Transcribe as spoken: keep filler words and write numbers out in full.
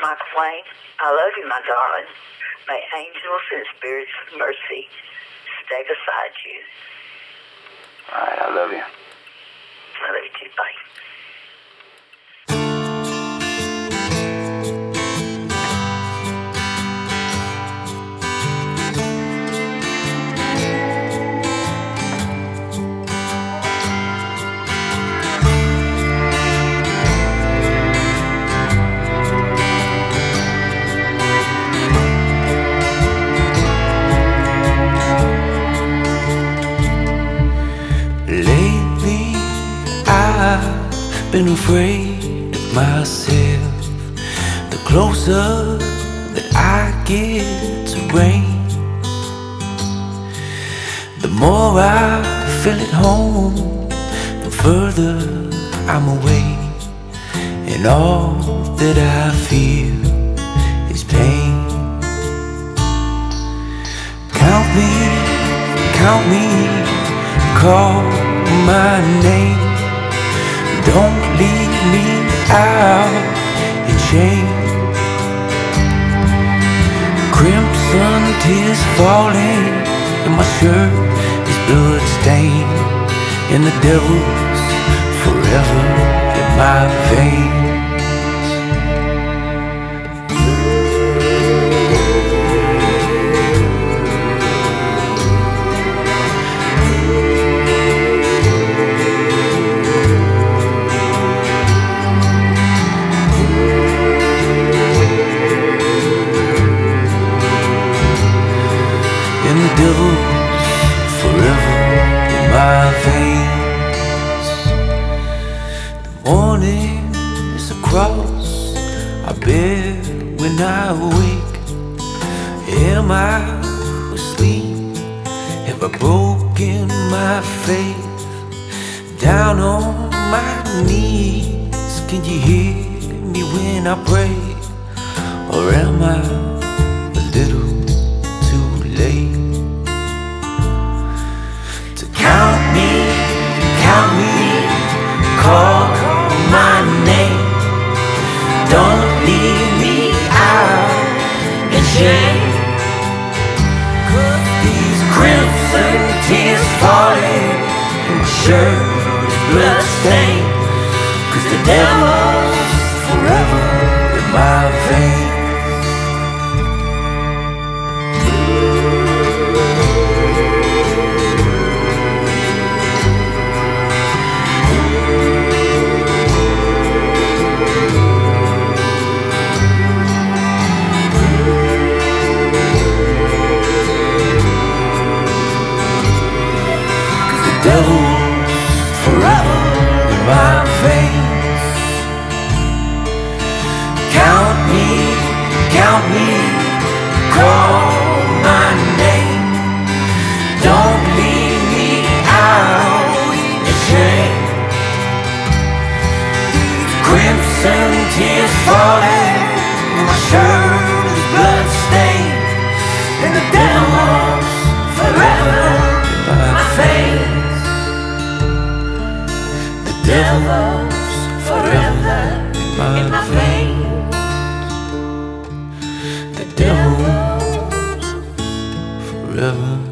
Michael Wayne. I love you, my darling. May angels and spirits of mercy stay beside you. All right, I love you. I love you too. Bye. Lately, I've been afraid of myself. The closer that I get to rain, the more I feel at home, the further I'm away. And all that I feel is pain. Count me, count me, call my name. Don't leave me out in shame. Crimson tears falling, and my shirt is blood stained, and the devil's forever in my veins. And the devil's forever in my veins. The morning is a cross I bear when I wake. Am I asleep? Have I broken my faith? Down on my knees, can you hear me when I pray? Or am I a little too late? Count me, count me, call my name. Don't leave me out in shame. These crimson tears falling, and my shirt is blood stained, 'cause the devil's forever in my veins. Devil's forever in my veins. Count me, count me, call my name. Don't leave me out in shame. Crimson tears falling, my shirt is blood stained, and the devil's forever in my veins. Devil's forever in my veins. The devil's forever